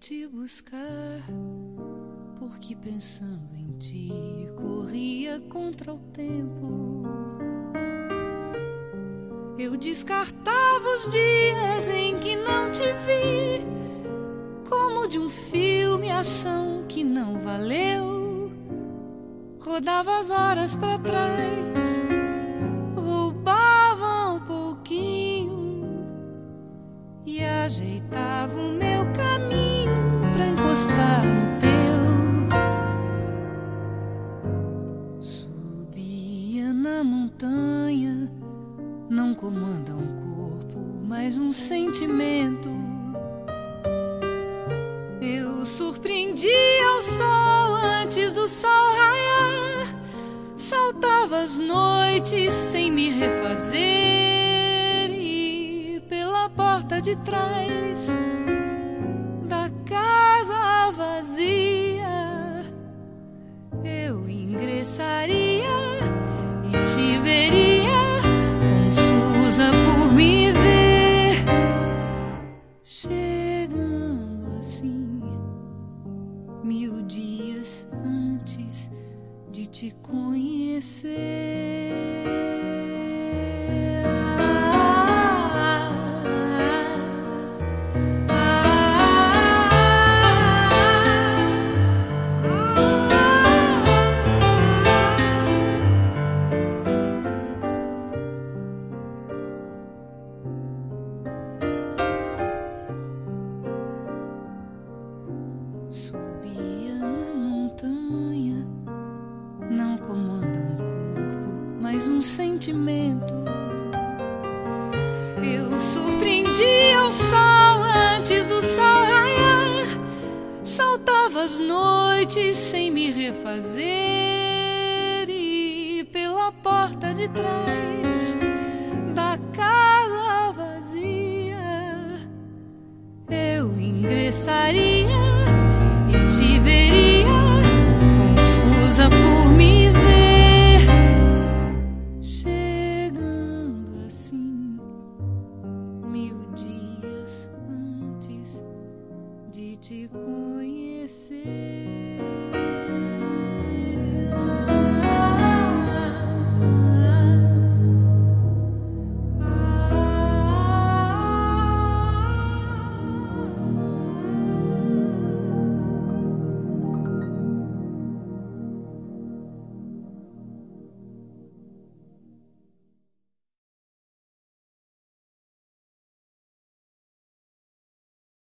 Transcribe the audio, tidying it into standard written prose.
te buscar, porque pensando em ti corria contra o tempo. Eu descartava os dias em que não te vi, como de um filme ação que não valeu. Rodava as horas pra trás, roubava um pouquinho e ajeitava o meu caminho pra encostar no teu. Subia na montanha, não comanda um corpo, mas um sentimento. Eu surpreendia o sol antes do sol raiar, saltava as noites sem me refazer, e pela porta de trás da casa vazia eu ingressaria e te veria confusa por me ver, chegando assim 1000 dias antes de te conhecer. Subia na montanha, não comanda um corpo, mas um sentimento. Eu surpreendia o sol antes do sol raiar, saltava as noites sem me refazer, e pela porta de trás da casa vazia eu ingressaria e te veria